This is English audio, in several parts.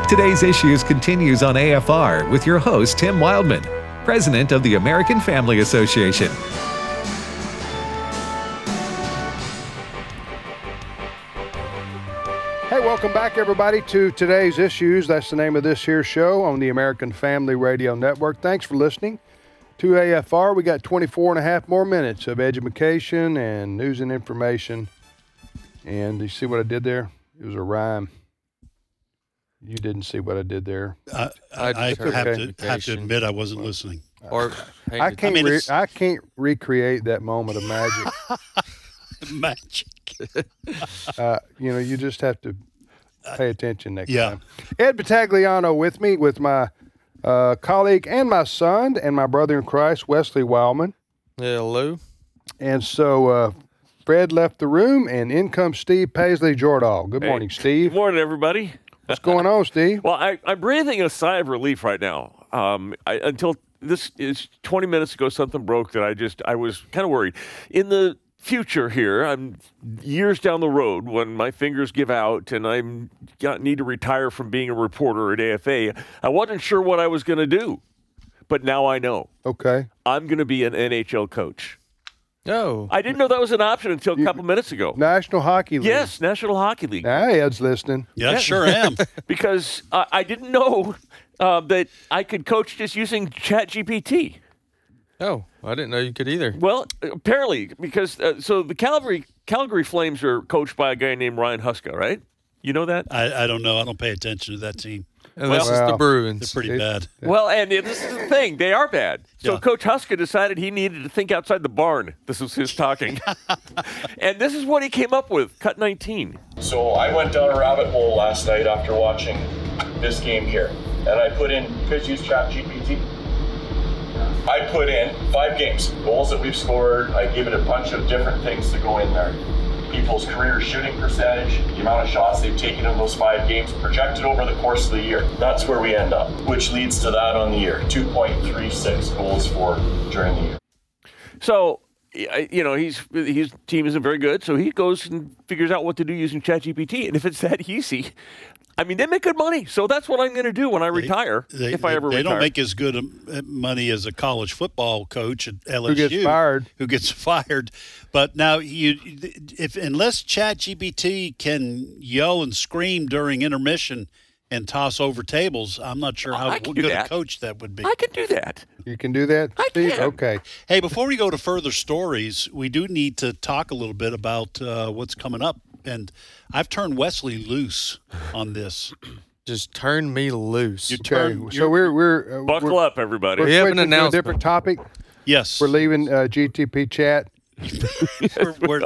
Today's Issues continues on AFR with your host, Tim Wildman, President of the American Family Association. Hey, welcome back, everybody, to Today's Issues. That's the name of this here show on the American Family Radio Network. Thanks for listening to AFR. We got 24 and a half more minutes of education and news and information. And you see what I did there? It was a rhyme. You didn't see what I did there. I have to admit I wasn't listening. Or I can't recreate that moment of magic. Magic. You just have to pay attention next time. Ed Battagliano with me, with my colleague and my son and my brother in Christ, Wesley Wildman. Hello. And so Fred left the room, and in comes Steve Paisley Jordahl. Good morning, Steve. Good morning, everybody. What's going on, Steve? Well, I'm breathing a sigh of relief right now. Until this is 20 minutes ago, something broke that I was kind of worried. In the future here, I'm years down the road when my fingers give out and I need to retire from being a reporter at AFA. I wasn't sure what I was going to do, but now I know. Okay. I'm going to be an NHL coach. Oh. I didn't know that was an option until a couple minutes ago. National Hockey League. Yes, National Hockey League. Hey, Ed's listening. Yeah, sure am. Because I didn't know that I could coach just using ChatGPT. Oh, I didn't know you could either. Well, apparently, because so the Calgary Flames are coached by a guy named Ryan Huska, right? You know that? I don't know. I don't pay attention to that team. And this is the Bruins. They're pretty bad. Well, and this is the thing. They are bad. So Coach Huska decided he needed to think outside the barn. This was his talking. And this is what he came up with, cut 19. So I went down a rabbit hole last night after watching this game here. And I put in, could use ChatGPT. I put in 5 games, goals that we've scored. I gave it a bunch of different things to go in there. People's career shooting percentage, the amount of shots they've taken in those 5 games, projected over the course of the year. That's where we end up, which leads to that on the year, 2.36 goals for during the year. So, his team isn't very good, so he goes and figures out what to do using ChatGPT. And if it's that easy, I mean, they make good money. So that's what I'm going to do when I retire, if I ever retire. They don't make as good money as a college football coach at LSU. Who gets fired. But now, unless ChatGPT can yell and scream during intermission and toss over tables, I'm not sure how good a coach that would be. I can do that. You can do that, Steve? Okay. Hey, before we go to further stories, we do need to talk a little bit about what's coming up. And I've turned Wesley loose on this. Just turn me loose. So we're buckle up, everybody. We have an announcement. To a different topic. Yes, we're leaving GTP chat. we're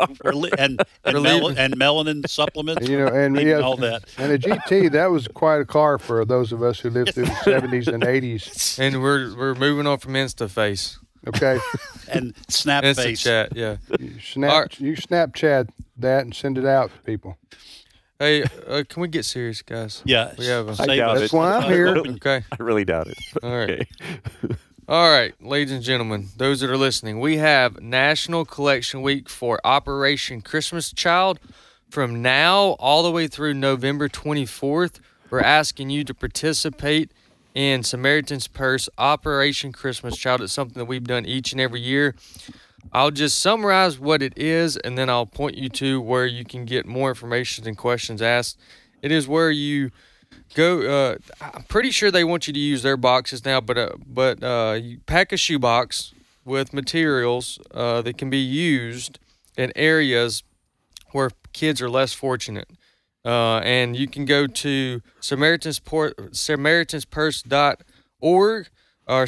melanin supplements. And all that. And a GT, that was quite a car for those of us who lived through the 70s and 80s. And we're moving on from InstaFace. Okay. And Snapface. Chat, yeah. You Snapchat that and send it out to people. Hey, can we get serious, guys? Yeah. We have that's why I'm here. Okay. I really doubt it. All right. All right, ladies and gentlemen, those that are listening, we have National Collection Week for Operation Christmas Child from now all the way through November 24th. We're asking you to participate in Samaritan's Purse Operation Christmas Child. It's something that we've done each and every year. I'll just summarize what it is, and then I'll point you to where you can get more information and questions asked. It is where you go. I'm pretty sure they want you to use their boxes now, but you pack a shoebox with materials that can be used in areas where kids are less fortunate. And you can go to SamaritansPurse.org or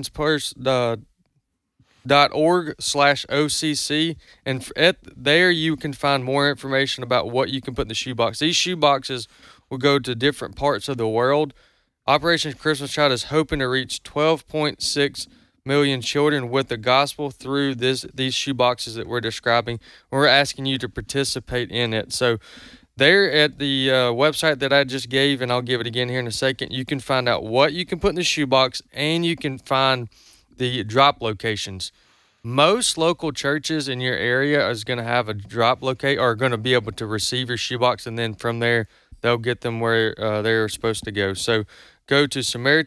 SamaritansPurse.org/OCC, and there you can find more information about what you can put in the shoebox. These shoeboxes will go to different parts of the world. Operation Christmas Child is hoping to reach 12.6 million children with the gospel through these shoeboxes that we're describing. We're asking you to participate in it. So there at the website that I just gave, and I'll give it again here in a second, you can find out what you can put in the shoebox, and you can find the drop locations. Most local churches in your area is going to have a drop locate, or are going to be able to receive your shoebox, and then from there they'll get them where they're supposed to go. So go to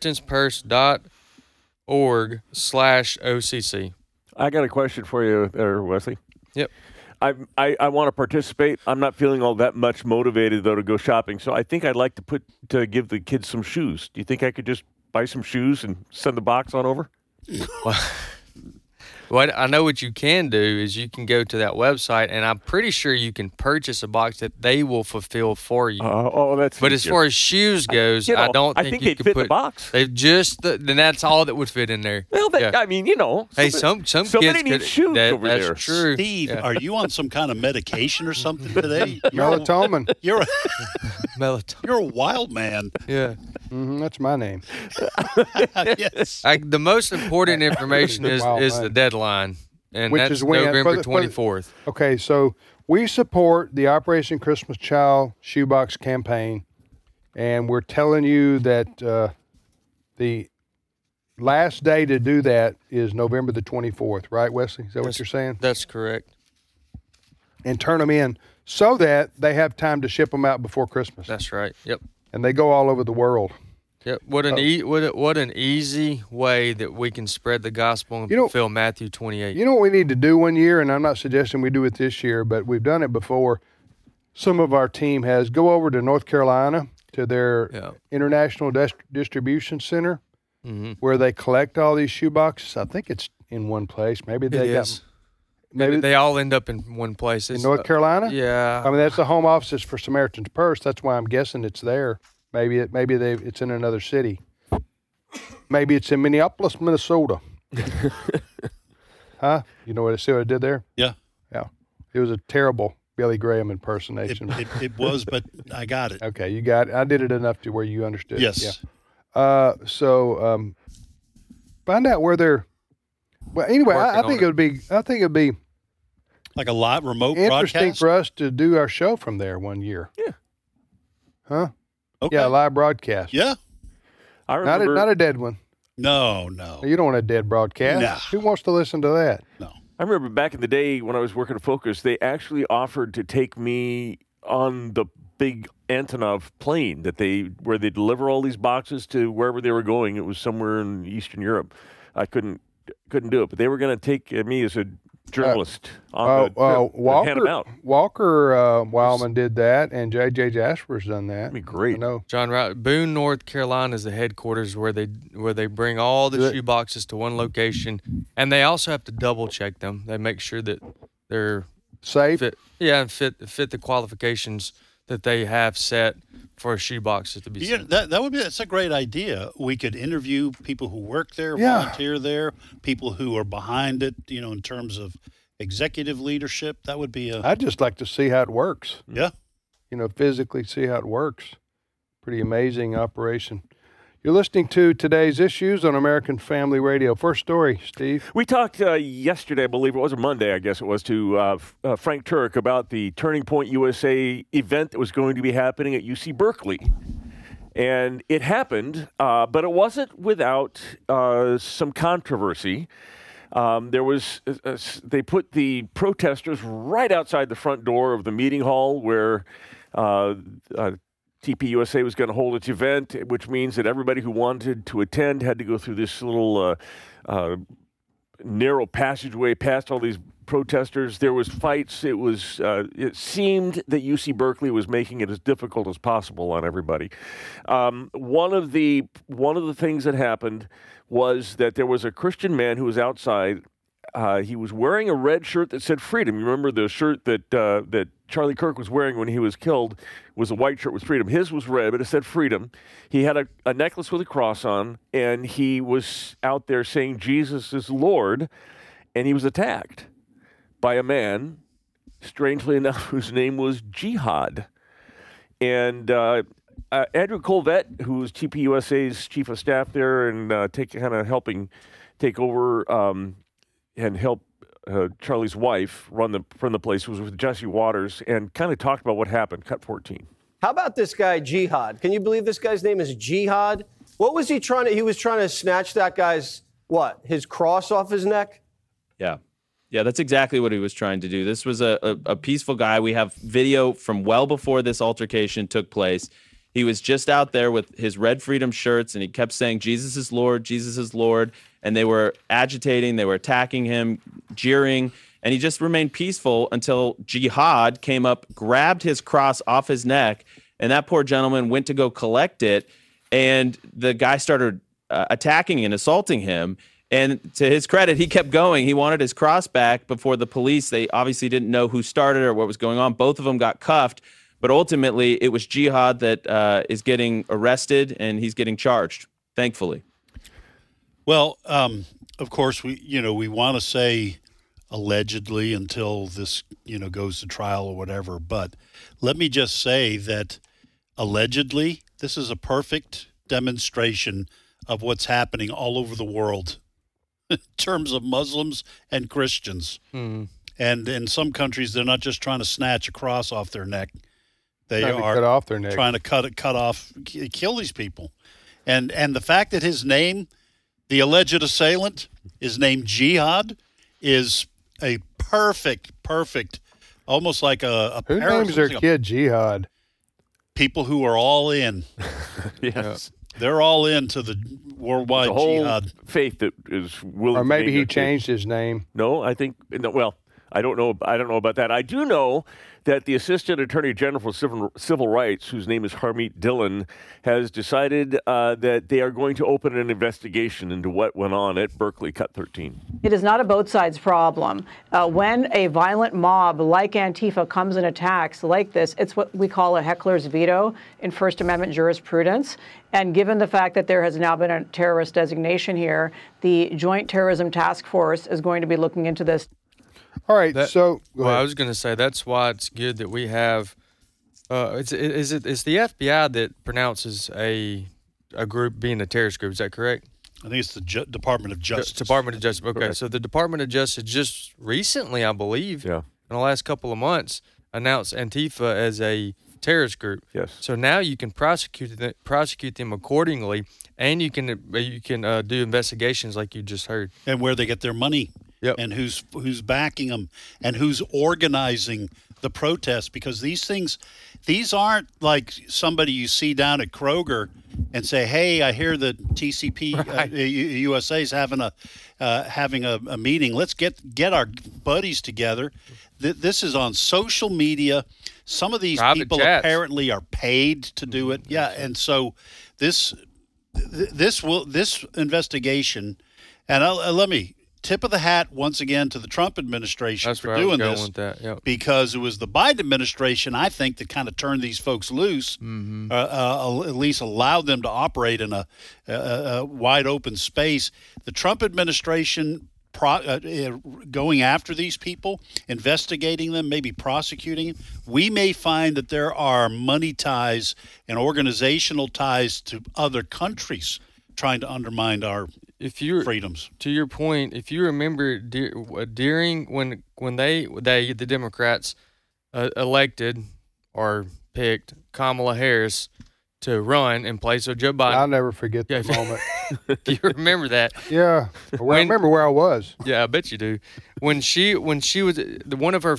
SamaritansPurse.org/OCC. I got a question for you there, Wesley. Yep. I want to participate. I'm not feeling all that much motivated, though, to go shopping. So I think I'd like to give the kids some shoes. Do you think I could just buy some shoes and send the box on over? What I know what you can do is you can go to that website, and I'm pretty sure you can purchase a box that they will fulfill for you. That's. But as far as shoes goes, I don't think they'd could fit put the box. They've then that's all that would fit in there. Well, I mean, Hey, some somebody kids needs shoes over that's there. True. Steve, are you on some kind of medication or something today? Melatonin. You're Melatonin. a wild man. Yeah. That's my name. Yes. The most important information is Wow, the deadline, and Which that's is when? November For the- 24th. Okay, so we support the Operation Christmas Child Shoebox campaign, and we're telling you that the last day to do that is November the 24th, right, Wesley? Is that what you're saying? That's correct. And turn them in so that they have time to ship them out before Christmas. That's right. Yep. And they go all over the world. Yep. What an easy way that we can spread the gospel and fulfill Matthew 28. You know what we need to do one year, and I'm not suggesting we do it this year, but we've done it before. Some of our team has go over to North Carolina to their International Distribution Center, where they collect all these shoe boxes. I think it's in one place. Maybe maybe they all end up in one place. In North Carolina? Yeah. I mean, that's the home offices for Samaritan's Purse. That's why I'm guessing it's there. Maybe it's in another city. Maybe it's in Minneapolis, Minnesota. Huh? You know what I did there? Yeah. Yeah. It was a terrible Billy Graham impersonation. It was, but I got it. Okay, you got it. I did it enough to where you understood. Yes. Yeah. Find out where they're. Well, anyway, I think it'd be like a live remote interesting broadcast for us to do our show from there one year. Yeah. Huh? Okay. Yeah, live broadcast. Yeah. I remember, Not a dead one. No. You don't want a dead broadcast. No. Who wants to listen to that? No. I remember back in the day when I was working at Focus, they actually offered to take me on the big Antonov plane where they deliver all these boxes to wherever they were going. It was somewhere in Eastern Europe. I couldn't do it, but they were going to take me as a journalist on the trip, hand them out. Walker Wildman did that, and J.J. Jasper's done that. That'd be great. John Wright, Boone, North Carolina is the headquarters where they bring all the shoe boxes to one location, and they also have to double check them. They make sure that they're safe. Fit the qualifications that they have set for shoe boxes to be sent. That's a great idea. We could interview people who work there, volunteer there, people who are behind it, in terms of executive leadership. That would be I'd just like to see how it works. Yeah. Physically see how it works. Pretty amazing operation. You're listening to Today's Issues on American Family Radio. First story, Steve. We talked yesterday, I believe it was, or Monday, I guess it was, to Frank Turk about the Turning Point USA event that was going to be happening at UC Berkeley. And it happened, but it wasn't without some controversy. They put the protesters right outside the front door of the meeting hall where TPUSA was going to hold its event, which means that everybody who wanted to attend had to go through this little narrow passageway past all these protesters. There was fights. It seemed that UC Berkeley was making it as difficult as possible on everybody. One of the things that happened was that there was a Christian man who was outside. He was wearing a red shirt that said freedom. You remember the shirt that Charlie Kirk was wearing when he was killed was a white shirt with freedom. His was red, but it said freedom. He had a necklace with a cross on, and he was out there saying Jesus is Lord, and he was attacked by a man, strangely enough, whose name was Jihad. And Andrew Colvett, who was TPUSA's chief of staff there and helping take over and help Charlie's wife run the place, was with Jesse Waters and kind of talked about what happened. Cut 14. How about this guy, Jihad? Can you believe this guy's name is Jihad? What was he trying to? He was trying to snatch that guy's his cross off his neck? Yeah. Yeah, that's exactly what he was trying to do. This was a peaceful guy. We have video from well before this altercation took place. He was just out there with his Red Freedom shirts, and he kept saying, Jesus is Lord, Jesus is Lord. And they were agitating, they were attacking him, jeering, and he just remained peaceful until Jihad came up, grabbed his cross off his neck, and that poor gentleman went to go collect it, and the guy started attacking and assaulting him. And to his credit, he kept going. He wanted his cross back before the police. They obviously didn't know who started or what was going on. Both of them got cuffed. But ultimately, it was Jihad that is getting arrested, and he's getting charged, thankfully. Well, of course, we want to say allegedly until this, goes to trial or whatever. But let me just say that allegedly, this is a perfect demonstration of what's happening all over the world in terms of Muslims and Christians. And in some countries, they're not just trying to snatch a cross off their neck. They are cut off their neck. Trying to cut off, kill these people. And the fact that his name, the alleged assailant, is named Jihad, is a perfect, almost like a Who names their kid Jihad? People who are all in. Yes. They're all into the worldwide the whole jihad faith that is willing. Or maybe to he changed his name. No, I think. Well, I don't know. I don't know about that. I do know that the Assistant Attorney General for Civil Rights, whose name is Harmeet Dillon, has decided that they are going to open an investigation into what went on at Berkeley Cut 13. It is not a both sides problem. When a violent mob like Antifa comes and attacks like this, it's what we call a heckler's veto in First Amendment jurisprudence. And given the fact that there has now been a terrorist designation here, the Joint Terrorism Task Force is going to be looking into this. All right, I was going to say that's why it's good that we have. It's the FBI that pronounces a group being a terrorist group. Is that correct? I think it's the Department of Justice. Department of Justice. Okay, so the Department of Justice just recently, I believe, in the last couple of months, announced Antifa as a terrorist group. Yes. So now you can prosecute them accordingly, and you can do investigations like you just heard. And where they get their money. Yep. And who's backing them and who's organizing the protests, because these aren't like somebody you see down at Kroger and say, hey, I hear that TCP USA is having a meeting. Let's get our buddies together. This is on social media. Some of these private people chats. apparently are paid to do it. Yeah, and so this investigation, and let me tip of the hat once again to the Trump administration for doing this, because it was the Biden administration, I think, that kind of turned these folks loose, at least allowed them to operate in a wide open space. The Trump administration going after these people, investigating them, maybe prosecuting them, we may find that there are money ties and organizational ties to other countries trying to undermine our freedoms. To your point, if you remember during when the Democrats elected or picked Kamala Harris to run in place of Joe Biden. I'll never forget that moment. You remember that? Yeah. I remember where I was. Yeah, I bet you do. When she was within one of her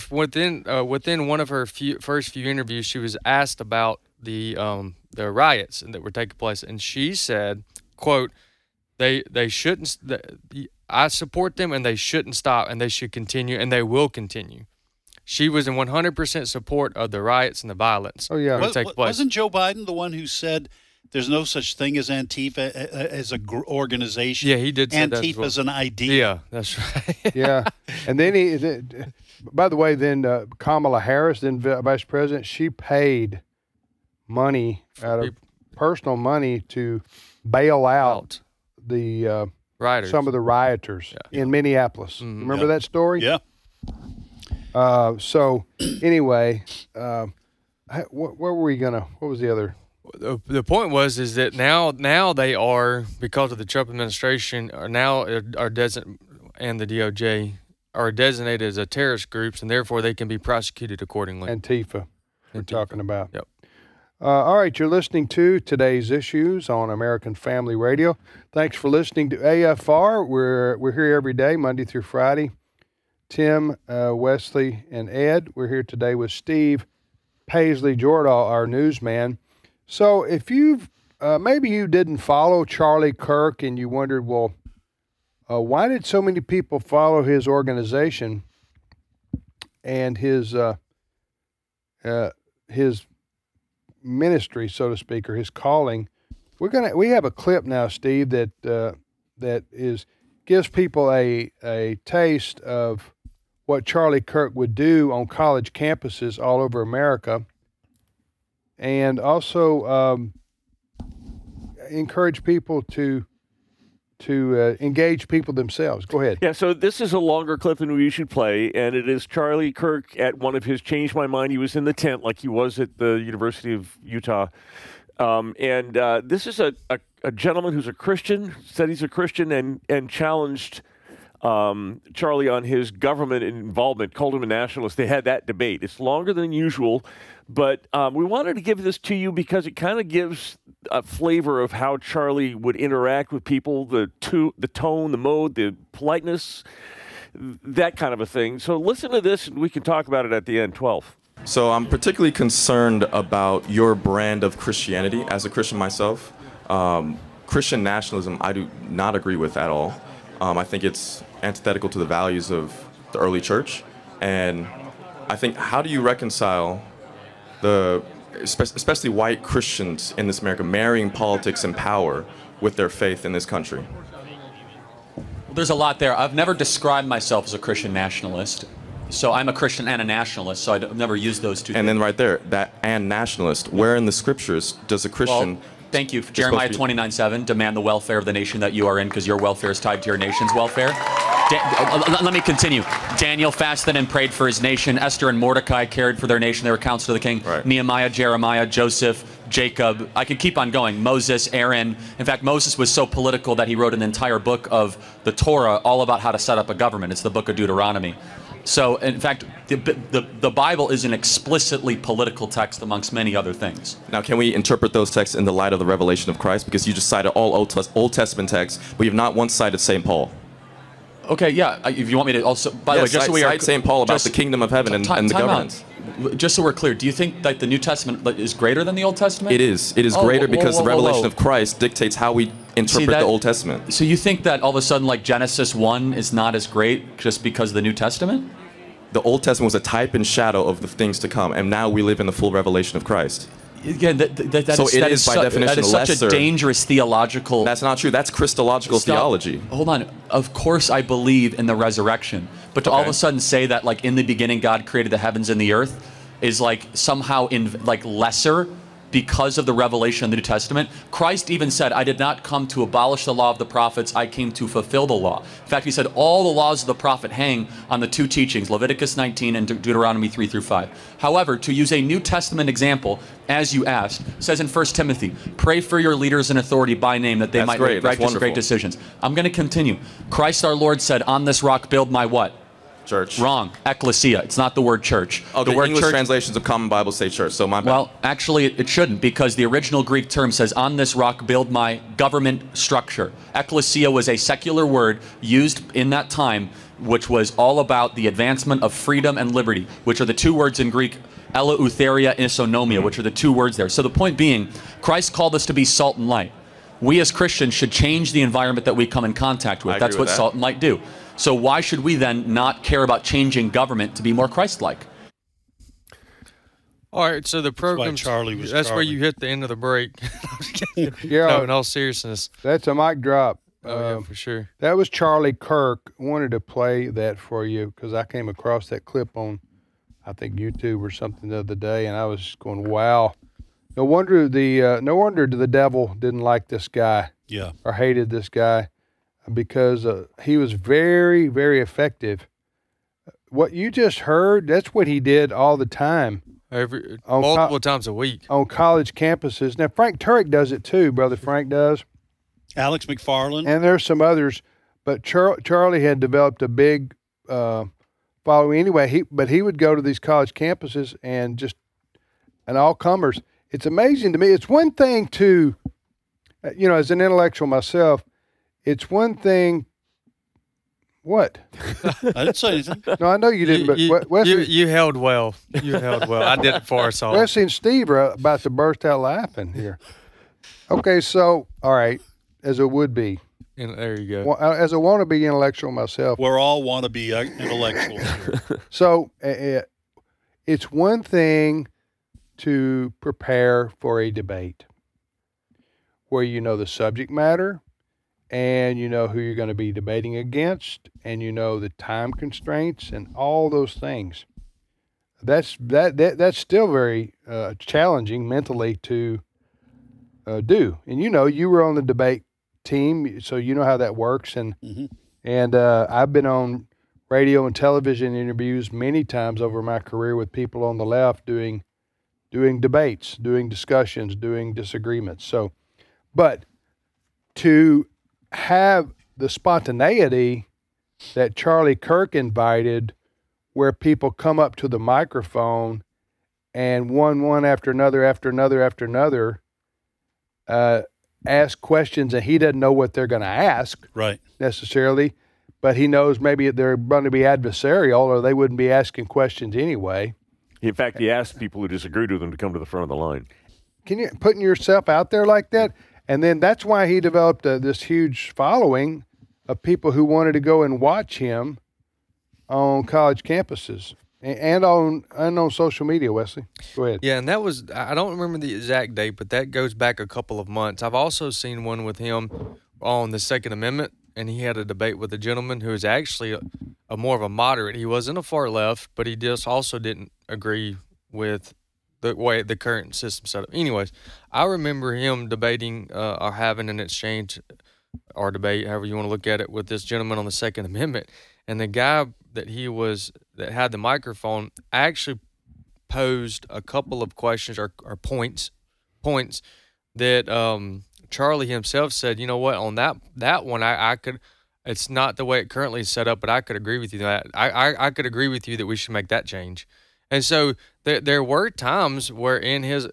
first few interviews, she was asked about the riots that were taking place, and she said, quote, They shouldn't. I support them, and they shouldn't stop, and they should continue, and they will continue. She was in 100% support of the riots and the violence. Oh yeah, wasn't Joe Biden the one who said there's no such thing as Antifa as a organization? Yeah, he did. Antifa is an idea. Yeah, that's right. Yeah, and then by the way, then Kamala Harris, then Vice President, she paid money out of personal money to bail out the rioters. Some of the rioters in Minneapolis. Mm-hmm. Remember that story? Yeah. So anyway, where were we gonna? What was the other? The point is that now they are, because of the Trump administration, and the DOJ are designated as a terrorist groups, and therefore they can be prosecuted accordingly. Antifa. We're talking about. Yep. All right, you're listening to Today's Issues on American Family Radio. Thanks for listening to AFR. We're here every day, Monday through Friday, Tim, Wesley, and Ed. We're here today with Steve Paisley Jordahl, our newsman. So if you've maybe you didn't follow Charlie Kirk and you wondered, well, why did so many people follow his organization and his ministry, so to speak, or his calling? We have a clip now, Steve, that gives people a taste of what Charlie Kirk would do on college campuses all over America, and also encourage people to engage people themselves. Go ahead. Yeah, so this is a longer clip than we usually play, and it is Charlie Kirk at one of his Change My Mind. He was in the tent like he was at the University of Utah. This is a gentleman who's a Christian, said he's a Christian, and challenged Charlie on his government involvement, called him a nationalist. They had that debate. It's longer than usual, but we wanted to give this to you because it kind of gives a flavor of how Charlie would interact with people, the tone, the mode, the politeness, that kind of a thing. So listen to this, and we can talk about it at the end. 12. So I'm particularly concerned about your brand of Christianity. As a Christian myself, Christian nationalism I do not agree with at all. I think it's antithetical to the values of the early church. And I think, how do you reconcile especially white Christians in this America, marrying politics and power with their faith in this country? Well, there's a lot there. I've never described myself as a Christian nationalist. So I'm a Christian and a nationalist, so I've never used those two things. And then right there, that and nationalist, where in the scriptures does a Christian... Well, thank you. Jeremiah 29:7, demand the welfare of the nation that you are in, because your welfare is tied to your nation's welfare. Let me continue. Daniel fasted and prayed for his nation. Esther and Mordecai cared for their nation. They were counsel to the king. Right. Nehemiah, Jeremiah, Joseph, Jacob. I could keep on going. Moses, Aaron. In fact, Moses was so political that he wrote an entire book of the Torah all about how to set up a government. It's the book of Deuteronomy. So, in fact, the Bible is an explicitly political text amongst many other things. Now, can we interpret those texts in the light of the revelation of Christ? Because you just cited all Old Testament texts, but you've not once cited St. Paul. Okay, yeah. If you want me to also, by the way, just so we are, St. Paul about the kingdom of heaven and the governance. Just so we're clear, do you think that the New Testament is greater than the Old Testament? It is. It is greater because the revelation of Christ dictates how we interpret the Old Testament. So you think that all of a sudden, like Genesis 1 is not as great just because of the New Testament? The Old Testament was a type and shadow of the things to come, and now we live in the full revelation of Christ. Again, that is by definition such a dangerous theological... That's not true. That's Christological theology. Hold on. Of course I believe in the resurrection. But to all of a sudden say that, like, in the beginning God created the heavens and the earth is, like, somehow lesser because of the revelation of the New Testament. Christ even said, I did not come to abolish the law of the prophets, I came to fulfill the law. In fact, he said all the laws of the prophet hang on the two teachings, Leviticus 19 and Deuteronomy 3-5. However, to use a New Testament example, as you asked, says in 1 Timothy, pray for your leaders in authority by name that they might make righteous and great decisions. I'm going to continue. Christ our Lord said, on this rock build my what? Church. Wrong. Ecclesia. It's not the word church. Oh, the word English translations of Common Bible say church, so my bad. Well, actually, it shouldn't, because the original Greek term says, on this rock build my government structure. Ecclesia was a secular word used in that time, which was all about the advancement of freedom and liberty, which are the two words in Greek, eleutheria, isonomia, which are the two words there. So the point being, Christ called us to be salt and light. We as Christians should change the environment that we come in contact with. That's what salt and light do. So why should we then not care about changing government to be more Christ-like? All right, so the program, that's where you hit the end of the break. Yeah, no, in all seriousness. That's a mic drop. Yeah, for sure. That was Charlie Kirk. I wanted to play that for you because I came across that clip on, I think, YouTube or something the other day, and I was just going, wow. No wonder the devil didn't like this guy. Yeah. Or hated this guy. Because he was very, very effective. What you just heard, that's what he did all the time. Multiple times a week. On college campuses. Now, Frank Turek does it too, Brother Frank does. Alex McFarland. And there's some others. But Charlie had developed a big following anyway. He would go to these college campuses and all comers. It's amazing to me. It's one thing to, as an intellectual myself, it's one thing What? I didn't say anything. No, I know you didn't. But Wesley, you held well. You held well. I did it for us all. Wesley and Steve are about to burst out laughing here. Okay, so all right, as a would-be. And there you go. As a wannabe intellectual myself. We're all wannabe intellectuals here. So it's one thing to prepare for a debate where you know the subject matter and you know who you're going to be debating against and you know the time constraints and all those things. That's still very challenging mentally to do. And you were on the debate team, so you know how that works. And I've been on radio and television interviews many times over my career with people on the left doing debates, doing discussions, doing disagreements. So, but to have the spontaneity that Charlie Kirk invited, where people come up to the microphone and one after another, ask questions, and he doesn't know what they're going to ask necessarily, but he knows maybe they're going to be adversarial or they wouldn't be asking questions anyway. In fact, he asked people who disagreed with him to come to the front of the line. Can you putting yourself out there like that? And then that's why he developed this huge following of people who wanted to go and watch him on college campuses. And on social media, Wesley. Go ahead. Yeah, and that was, I don't remember the exact date, but that goes back a couple of months. I've also seen one with him on the Second Amendment, and he had a debate with a gentleman who is actually a more of a moderate. He wasn't a far left, but he just also didn't agree with the way the current system set up. Anyways, I remember him debating or having an exchange or debate, however you want to look at it, with this gentleman on the Second Amendment. And the guy that had the microphone actually posed a couple of questions or points that Charlie himself said, you know what, on that one I could, it's not the way it currently is set up, but I could agree with you that I could agree with you that we should make that change. And so there were times where in his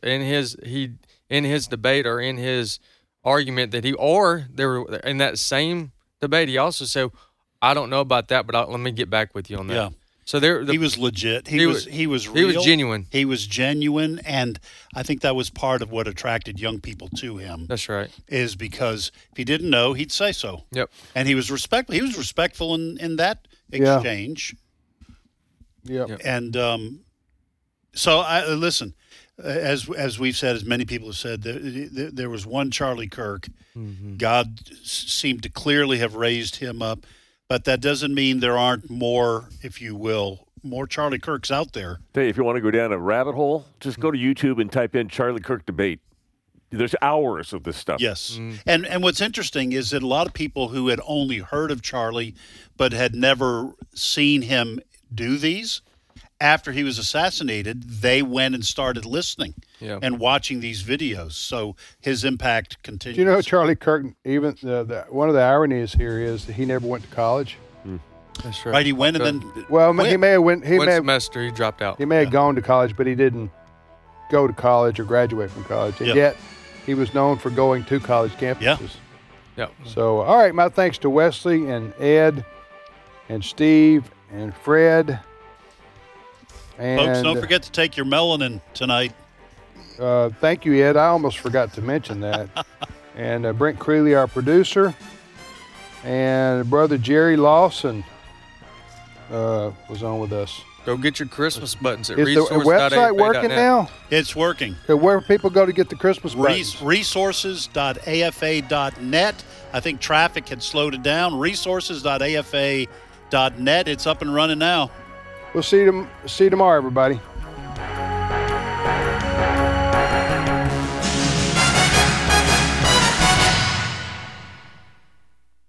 debate or in his argument that in that same debate he also said, I don't know about that, but let me get back with you on that. Yeah. So he was legit. He was real. He was genuine. He was genuine, and I think that was part of what attracted young people to him. That's right. Is because if he didn't know, he'd say so. Yep. And he was respectful. He was respectful in that exchange. Yeah. Yep. And so listen. As we've said, as many people have said, there was one Charlie Kirk. Mm-hmm. God seemed to clearly have raised him up. But that doesn't mean there aren't more, if you will, more Charlie Kirks out there. Hey, if you want to go down a rabbit hole, just go to YouTube and type in Charlie Kirk debate. There's hours of this stuff. Yes. Mm. And what's interesting is that a lot of people who had only heard of Charlie but had never seen him do these, after he was assassinated, they went and started listening and watching these videos. So his impact continues. Do you know Charlie Kirk, even one of the ironies here is that he never went to college. That's right. Right, he went and then... Well, he may have went... One semester, he dropped out. He may have gone to college, but he didn't go to college or graduate from college. And yet, he was known for going to college campuses. Yeah. So, all right, my thanks to Wesley and Ed and Steve and Fred. And, folks, don't forget to take your melanin tonight. Thank you, Ed. I almost forgot to mention that. And Brent Creeley, our producer, and brother Jerry Lawson was on with us. Go get your Christmas buttons at Is the website working now? It's working. Where people go to get the Christmas buttons? Resources.afa.net. I think traffic had slowed it down. Resources.afa.net. It's up and running now. We'll see you tomorrow, everybody.